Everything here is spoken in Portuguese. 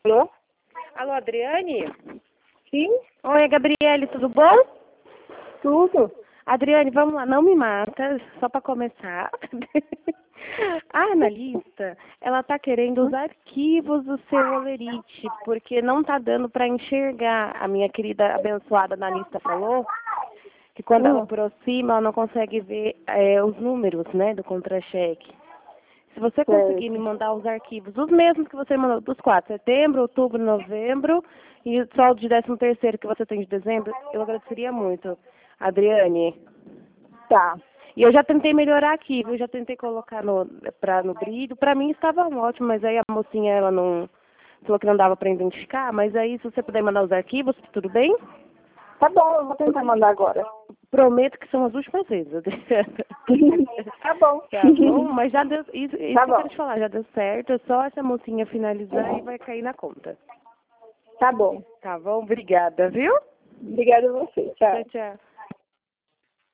Alô? Alô, Adriane? Sim, Oi, Gabriele, tudo bom? tudo. Adriane, vamos lá, não me mata, só para começar. A analista, ela tá querendo os arquivos do seu Olerite, porque não tá dando para enxergar. A minha querida abençoada analista falou que quando ela aproxima, ela não consegue ver os números, né, do contra-cheque. Se você conseguir me mandar os arquivos, os mesmos que você mandou dos 4, setembro, outubro, novembro, e só o de 13º que você tem de dezembro, eu agradeceria muito, Adriane. Tá. E eu já tentei melhorar aqui, viu? Já tentei colocar no brilho. Para mim estava ótimo, mas aí a mocinha, ela não falou que não dava para identificar, mas aí se você puder mandar os arquivos, tudo bem? Tá bom, eu vou tentar mandar agora. Prometo que são as últimas vezes, Adriane. Tá bom. Tá bom, mas já deu, isso Tá que eu bom. quero te falar, já deu certo, é só essa mocinha finalizar e vai cair na conta. Tá bom. Tá bom? Obrigada, viu? Obrigada a você. Tchau. Tchau, tchau.